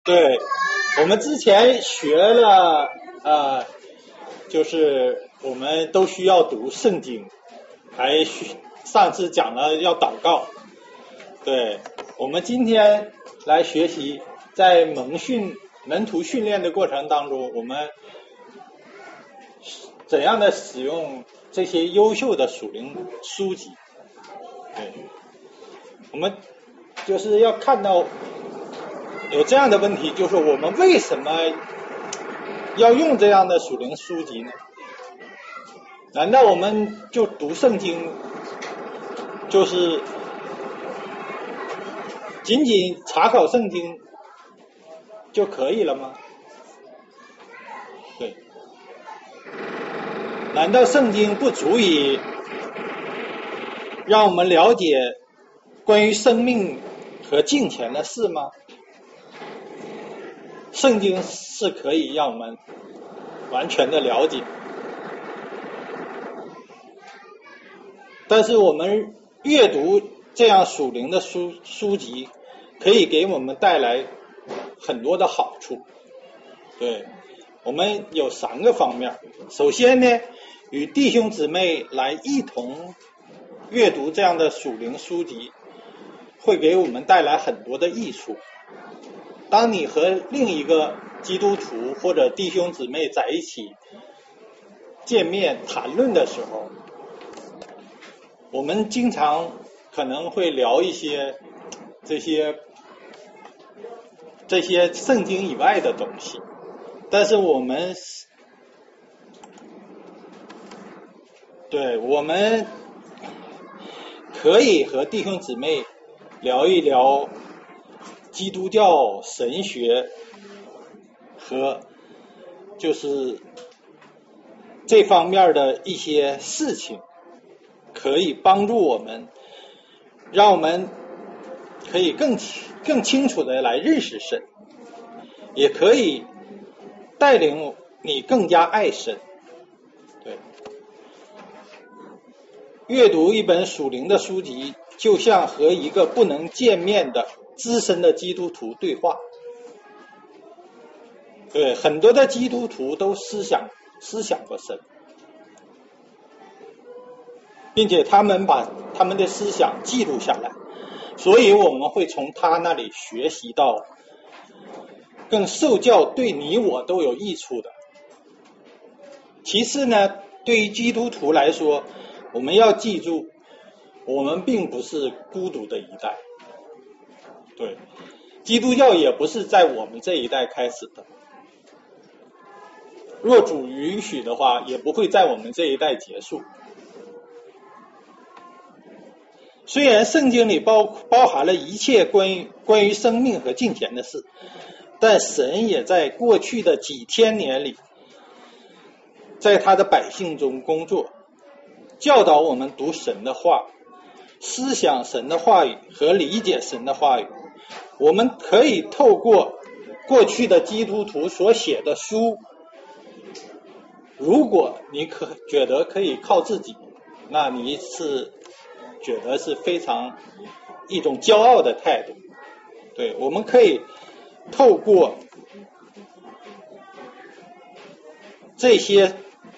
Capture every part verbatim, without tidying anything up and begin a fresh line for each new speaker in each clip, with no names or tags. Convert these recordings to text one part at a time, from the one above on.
对，我们之前学了，呃，就是我们都需要读圣经，还需上次讲了要祷告。对，我们今天来学习，在蒙训门徒训练的过程当中，我们怎样的使用这些优秀的属灵书籍。对，我们就是要看到有这样的问题，就是我们为什么要用这样的属灵书籍呢？难道我们就读圣经就是仅仅查考圣经就可以了吗？对，难道圣经不足以让我们了解关于生命和金钱的事吗？圣经是可以让我们完全的了解，但是我们阅读这样属灵的书书籍，可以给我们带来很多的好处。对，我们有三个方面。首先呢，与弟兄姊妹来一同阅读这样的属灵书籍，会给我们带来很多的益处。当你和另一个基督徒或者弟兄姊妹在一起见面谈论的时候，我们经常可能会聊一些这些这些圣经以外的东西，但是我们对我们可以和弟兄姊妹聊一聊基督教神学和就是这方面的一些事情，可以帮助我们，让我们可以更更清楚的来认识神，也可以带领你更加爱神。对，阅读一本属灵的书籍，就像和一个不能见面的资深的基督徒对话。对，很多的基督徒都思想思想过神，并且他们把他们的思想记录下来，所以我们会从他那里学习到更受教对你我都有益处的。其次呢，对于基督徒来说，我们要记住，我们并不是孤独的一代。对，基督教也不是在我们这一代开始的，若主允许的话，也不会在我们这一代结束。虽然圣经里包包含了一切关于关于生命和金钱的事，但神也在过去的几千年里，在他的百姓中工作，教导我们读神的话，思想神的话语和理解神的话语。我们可以透过过去的基督徒所写的书，如果你可觉得可以靠自己，那你是觉得是非常一种骄傲的态度。对，我们可以透过这些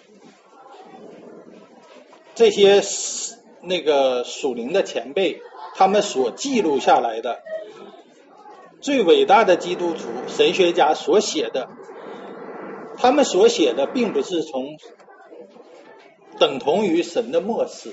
这些那个属灵的前辈，他们所记录下来的最伟大的基督徒神学家所写的，他们所写的并不是从等同于神的默示，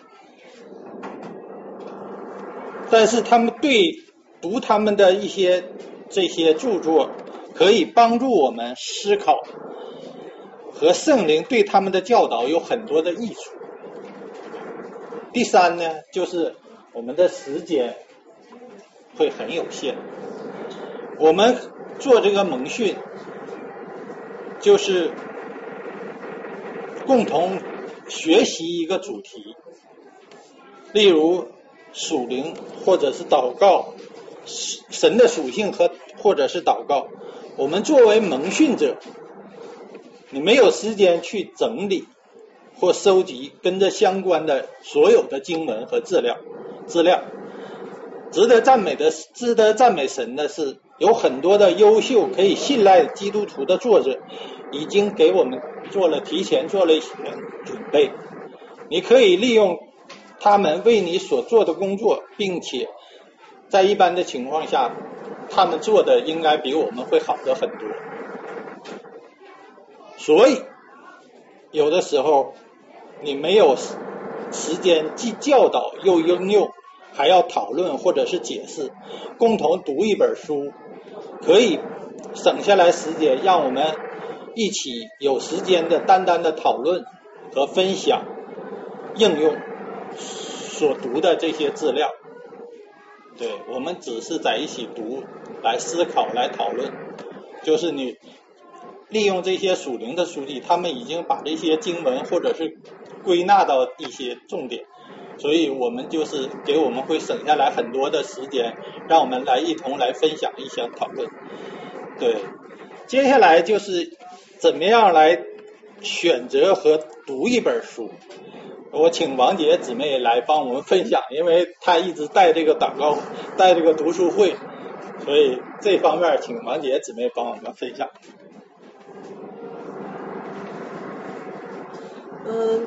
但是他们对读他们的一些这些著作，可以帮助我们思考，和圣灵对他们的教导有很多的益处。第三呢，就是我们的时间会很有限，我们做这个蒙训就是共同学习一个主题，例如属灵或者是祷告，神的属性和或者是祷告。我们作为蒙训者，你没有时间去整理或收集跟着相关的所有的经文和资料资料值得赞美的值得赞美神的是， 有很多的优秀可以信赖基督徒的作者已经给我们做了提前做了一些准备，你可以利用他们为你所做的工作，并且在一般的情况下他们做的应该比我们会好的很多。所以有的时候你没有时间既教导又应用，还要讨论或者是解释，共同读一本书可以省下来时间，让我们一起有时间的单单的讨论和分享应用所读的这些资料。对，我们只是在一起读，来思考，来讨论，就是你利用这些属灵的书籍，他们已经把这些经文或者是归纳到一些重点，所以我们就是给我们会省下来很多的时间，让我们来一同来分享一些讨论。对，接下来就是怎么样来选择和读一本书。我请王杰姊妹来帮我们分享，因为她一直带这个祷告带这个读书会，所以这方面请王杰姊妹帮我们分享。
嗯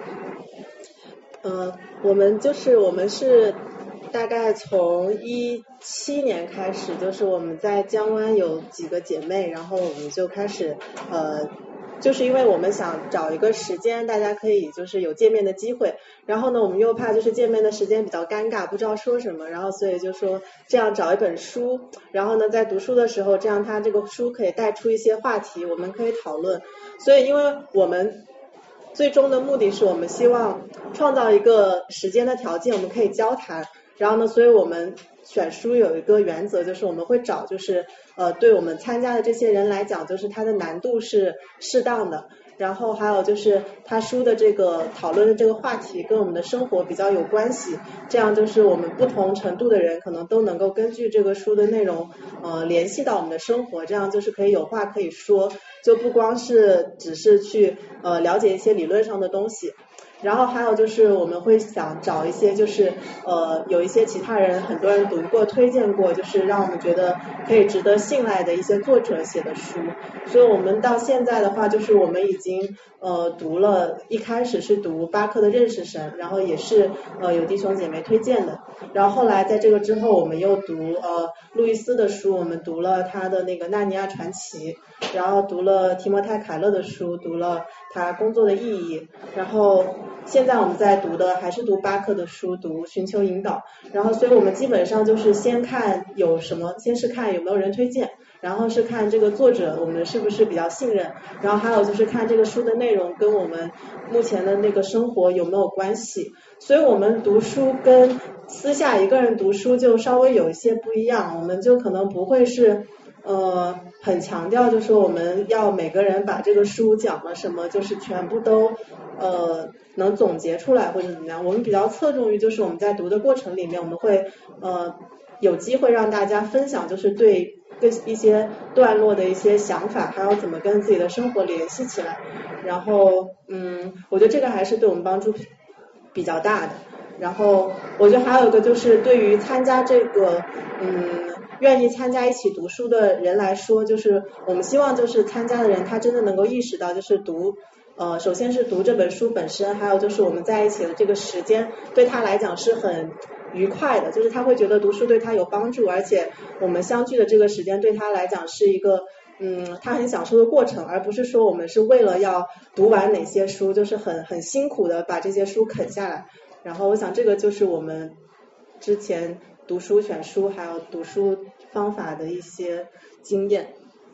呃，我们就是我们是大概从一七年开始，就是我们在江湾有几个姐妹，然后我们就开始呃。就是因为我们想找一个时间，大家可以就是有见面的机会，然后呢，我们又怕就是见面的时间比较尴尬，不知道说什么，然后所以就说这样找一本书，然后呢，在读书的时候，这样它这个书可以带出一些话题，我们可以讨论。所以，因为我们最终的目的是我们希望创造一个时间的条件，我们可以交谈。然后呢，所以我们选书有一个原则，就是我们会找就是呃对我们参加的这些人来讲，就是它的难度是适当的，然后还有就是他书的这个讨论的这个话题跟我们的生活比较有关系，这样就是我们不同程度的人可能都能够根据这个书的内容呃联系到我们的生活，这样就是可以有话可以说，就不光是只是去呃了解一些理论上的东西。然后还有就是我们会想找一些就是呃有一些其他人很多人读过推荐过，就是让我们觉得可以值得信赖的一些作者写的书。所以我们到现在的话，就是我们已经呃读了，一开始是读巴克的认识神，然后也是呃有弟兄姐妹推荐的，然后后来在这个之后我们又读呃路易斯的书，我们读了他的那个纳尼亚传奇，然后读了提摩太凯勒的书，读了他工作的意义，然后现在我们在读的还是读巴克的书，读寻求引导，然后所以我们基本上就是先看有什么，先是看有没有人推荐，然后是看这个作者我们是不是比较信任，然后还有就是看这个书的内容跟我们目前的那个生活有没有关系。所以我们读书跟私下一个人读书就稍微有一些不一样，我们就可能不会是呃很强调就是说我们要每个人把这个书讲了什么就是全部都呃能总结出来或者怎么样，我们比较侧重于就是我们在读的过程里面我们会呃有机会让大家分享就是对跟一些段落的一些想法，还有怎么跟自己的生活联系起来，然后嗯我觉得这个还是对我们帮助比较大的。然后我觉得还有一个就是对于参加这个嗯愿意参加一起读书的人来说，就是我们希望就是参加的人他真的能够意识到就是读呃首先是读这本书本身，还有就是我们在一起的这个时间对他来讲是很愉快的，就是他会觉得读书对他有帮助，而且我们相聚的这个时间对他来讲是一个嗯他很享受的过程，而不是说我们是为了要读完哪些书就是很很辛苦的把这些书啃下来。然后我想这个就是我们之前读书选书还有读书方法的一些经验。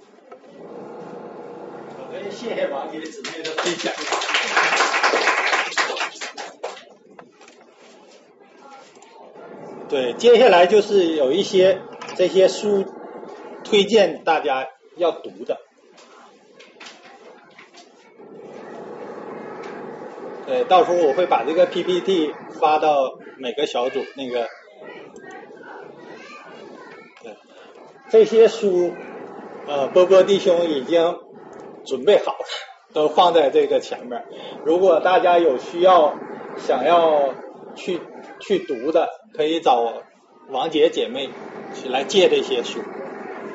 好的，谢谢王姐姊妹的分享。对，接下来就是有一些这些书推荐大家要读的。对，到时候我会把这个 P P T 发到每个小组那个。对，这些书呃波波弟兄已经准备好了，都放在这个前面，如果大家有需要想要去去读的，可以找王姐姐妹去来借这些书。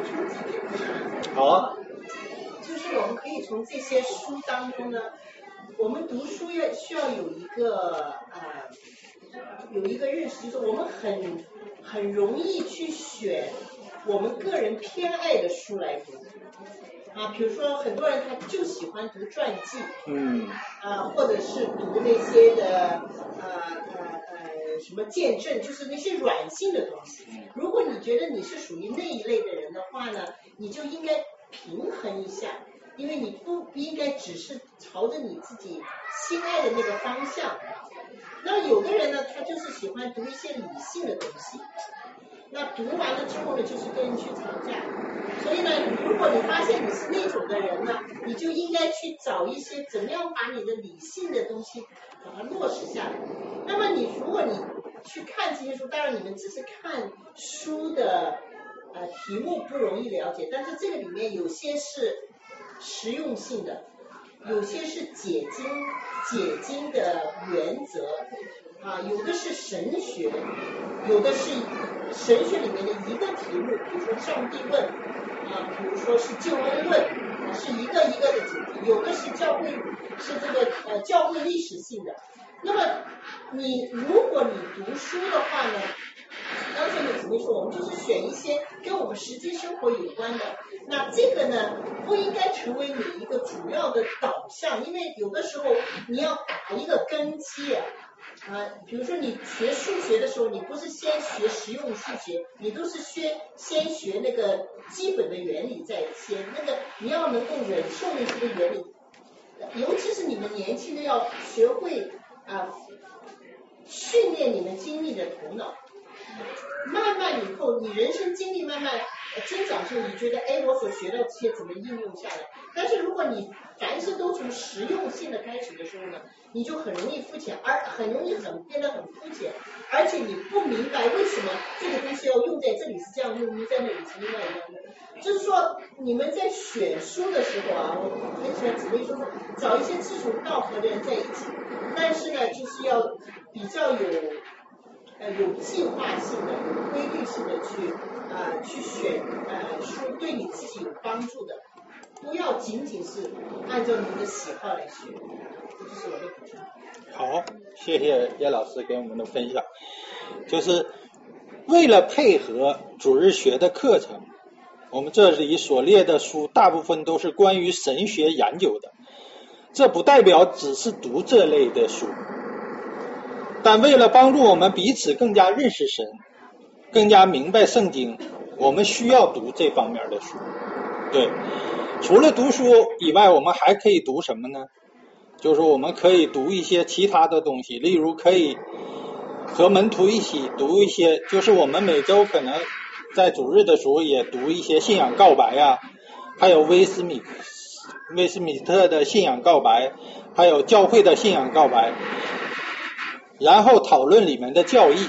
充几点。
好啊。
就是我们可以从这些书当中呢，我们读书要需要有一个呃有一个认识，就是我们很很容易去选我们个人偏爱的书来读啊，比如说很多人他就喜欢读传记，
嗯，
啊，或者是读那些的呃呃呃什么见证，就是那些软性的东西。如果你觉得你是属于那一类的人的话呢，你就应该平衡一下，因为你不不应该只是朝着你自己心爱的那个方向。那有的人呢，他就是喜欢读一些理性的东西，那读完了之后呢，就是跟人去吵架。所以呢，如果你发现你是那种的人呢，你就应该去找一些怎么样把你的理性的东西把它落实下来。那么你如果你去看这些书，当然你们只是看书的呃题目不容易了解，但是这个里面有些是实用性的，有些是解经解经的原则啊，有的是神学，有的是神学里面的一个题目，比如说上帝论啊，比如说是救恩论，啊，是一个一个的主题，有的是教会是这个呃教会历史性的。那么你如果你读书的话呢，刚才你姊妹说，我们就是选一些跟我们实际生活有关的。那这个呢，不应该成为你一个主要的导向，因为有的时候你要打一个根基啊。啊，比如说你学数学的时候，你不是先学实用数学，你都是先先学那个基本的原理在先，那个你要能够忍受那些个原理，尤其是你们年轻的要学会啊，训练你们精密的头脑。慢慢以后，你人生经历慢慢增长之后，你觉得哎，我所学到这些怎么应用下来？但是如果你凡事都从实用性的开始的时候呢，你就很容易肤浅，而很容易很变得很肤浅，而且你不明白为什么这个东西要用在这里是这样用，用在那里是另外一样用。就是说，你们在选书的时候啊，我很喜欢姊妹说，找一些志同道合的人在一起，但是呢，就是要比较有。呃，有计划性的、有规律性的去啊、呃、去选呃书，对你自己有帮助的，不要仅仅是按照你的喜好来学。这就是我的补充。
好，谢谢叶老师给我们的分享。就是为了配合主日学的课程，我们这里所列的书大部分都是关于神学研究的，这不代表只是读这类的书。但为了帮助我们彼此更加认识神，更加明白圣经，我们需要读这方面的书。对，除了读书以外，我们还可以读什么呢？就是我们可以读一些其他的东西，例如可以和门徒一起读一些，就是我们每周可能在主日的时候也读一些信仰告白啊，还有威斯米威斯米特的信仰告白，还有教会的信仰告白，然后讨论里面的教义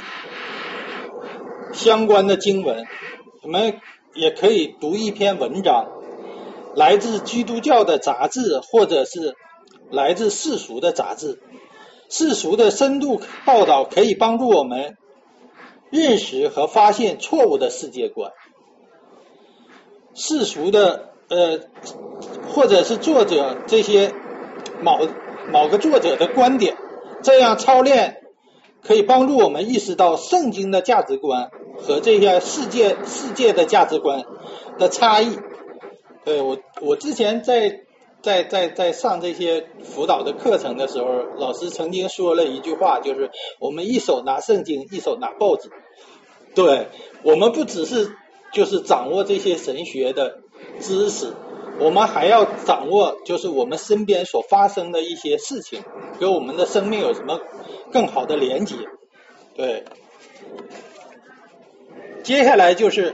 相关的经文。我们也可以读一篇文章，来自基督教的杂志，或者是来自世俗的杂志。世俗的深度报道可以帮助我们认识和发现错误的世界观。世俗的呃，或者是作者这些某某个作者的观点，这样操练可以帮助我们意识到圣经的价值观和这些世界世界的价值观的差异。对，我我之前在在在在上这些辅导的课程的时候，老师曾经说了一句话，就是我们一手拿圣经，一手拿报纸。对，我们不只是就是掌握这些神学的知识，我们还要掌握就是我们身边所发生的一些事情，跟我们的生命有什么更好的连接。对，接下来就是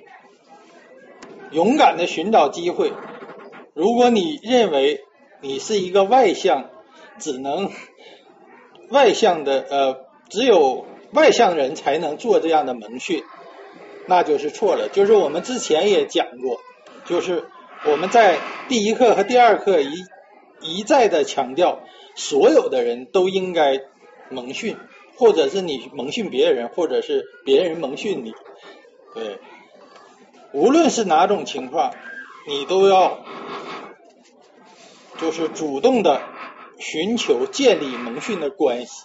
勇敢的寻找机会。如果你认为你是一个外向，只能外向的呃，只有外向人才能做这样的门训，那就是错了。就是我们之前也讲过，就是我们在第一课和第二课一一再的强调，所有的人都应该蒙训，或者是你蒙训别人，或者是别人蒙训你。对， 无论是哪种情况，你都要就是主动的寻求建立蒙训的关系。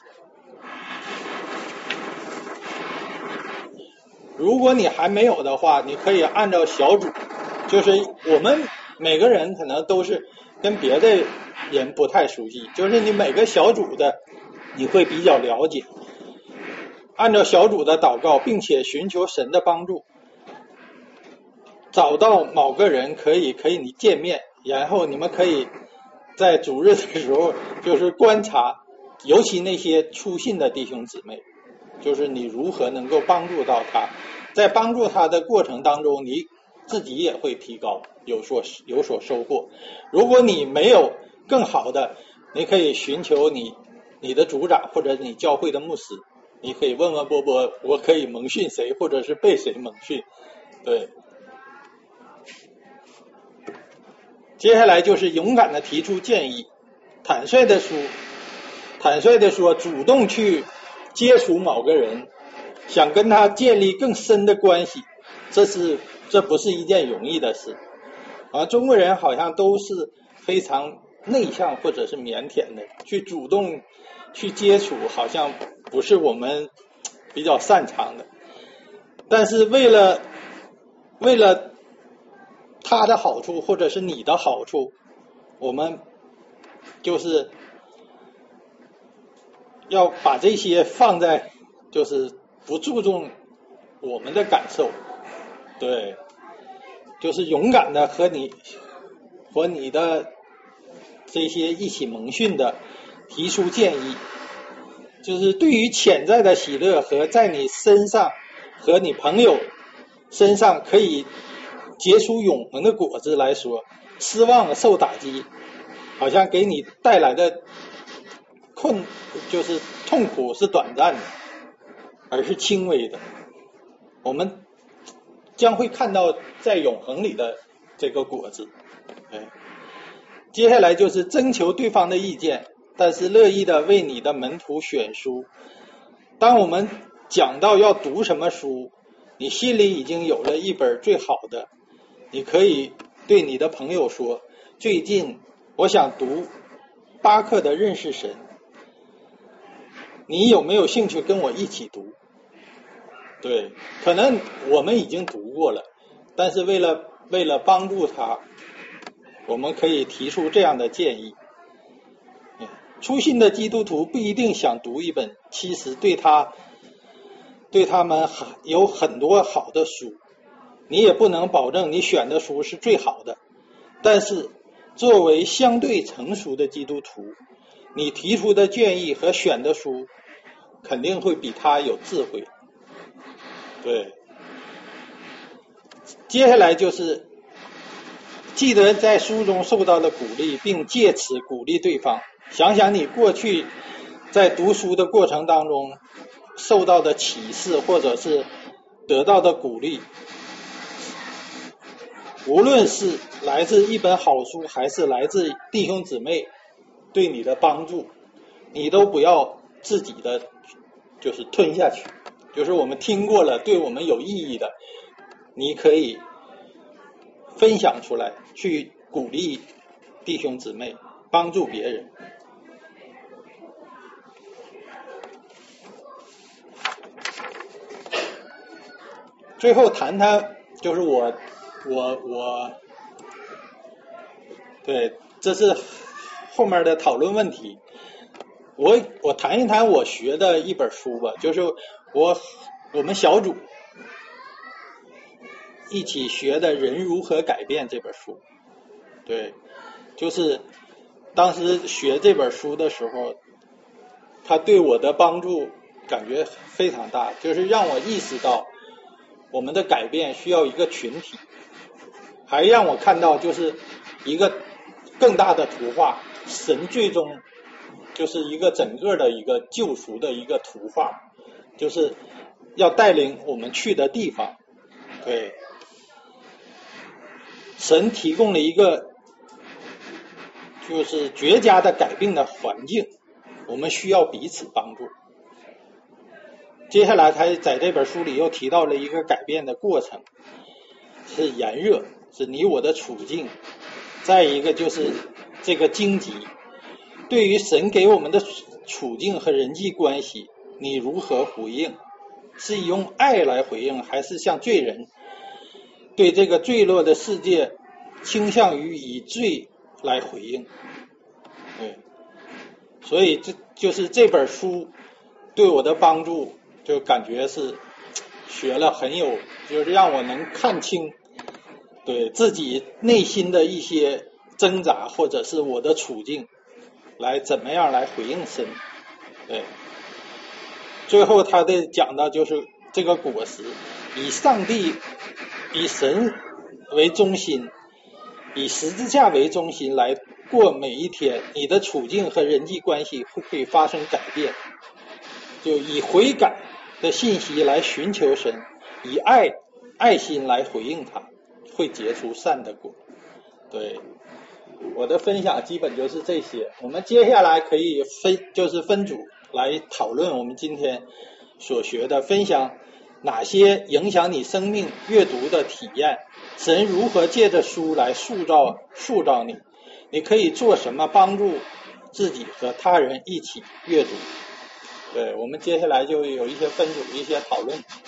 如果你还没有的话，你可以按照小组，就是我们每个人可能都是跟别的人不太熟悉，就是你每个小组的你会比较了解，按照小组的祷告，并且寻求神的帮助，找到某个人可以可以你见面，然后你们可以在主日的时候就是观察，尤其那些初信的弟兄姊妹，就是你如何能够帮助到他，在帮助他的过程当中，你自己也会提高，有所有所收获。如果你没有更好的，你可以寻求你你的组长或者你教会的牧师，你可以问问波波，我可以蒙训谁，或者是被谁蒙训。对，接下来就是勇敢的提出建议，坦率的说，坦率的说，主动去接触某个人，想跟他建立更深的关系，这是这不是一件容易的事。啊，中国人好像都是非常内向或者是腼腆的，去主动去接触，好像不是我们比较擅长的。但是为了为了他的好处或者是你的好处，我们就是要把这些放在，就是不注重我们的感受，对，就是勇敢的和你和你的这些一起蒙训的提出建议，就是对于潜在的喜乐和在你身上和你朋友身上可以结出永恒的果子来说，失望受打击好像给你带来的困就是痛苦是短暂的，而是轻微的，我们将会看到在永恒里的这个果子。哎，接下来就是征求对方的意见，但是乐意的为你的门徒选书。当我们讲到要读什么书，你心里已经有了一本最好的，你可以对你的朋友说，最近我想读巴克的认识神，你有没有兴趣跟我一起读？对，可能我们已经读过了，但是为了为了帮助他，我们可以提出这样的建议。初信的基督徒不一定想读一本其实对他对他们有很多好的书，你也不能保证你选的书是最好的，但是作为相对成熟的基督徒，你提出的建议和选的书肯定会比他有智慧。对，接下来就是记得在书中受到的鼓励，并借此鼓励对方。想想你过去在读书的过程当中受到的启示，或者是得到的鼓励，无论是来自一本好书，还是来自弟兄姊妹对你的帮助，你都不要自己的就是吞下去，就是我们听过了对我们有意义的，你可以分享出来，去鼓励弟兄姊妹，帮助别人。最后谈谈就是我我我对，这是后面的讨论问题。我我谈一谈我学的一本书吧，就是我我们小组一起学的《人如何改变》这本书。对，就是当时学这本书的时候，它对我的帮助感觉非常大，就是让我意识到我们的改变需要一个群体，还让我看到就是一个更大的图画，神最终就是一个整个的一个救赎的一个图画，就是要带领我们去的地方。对，神提供了一个就是绝佳的改变的环境，我们需要彼此帮助。接下来他在这本书里又提到了一个改变的过程， 是炎热，是你我的处境，再一个就是这个荆棘，对于神给我们的处境和人际关系，你如何回应？是用爱来回应，还是像罪人对这个坠落的世界倾向于以罪来回应？对，所以这就是这本书对我的帮助，就感觉是学了很有，就是让我能看清对自己内心的一些挣扎，或者是我的处境，来怎么样来回应神。对，最后他的讲到就是这个果实，以上帝以神为中心，以十字架为中心来过每一天，你的处境和人际关系会会发生改变。就以悔改的信息来寻求神，以爱爱心来回应他，会结出善的果。对，我的分享基本就是这些，我们接下来可以分就是分组来讨论我们今天所学的，分享哪些影响你生命阅读的体验，神如何借着书来塑造塑造你，你可以做什么帮助自己和他人一起阅读。对，我们接下来就有一些分组一些讨论。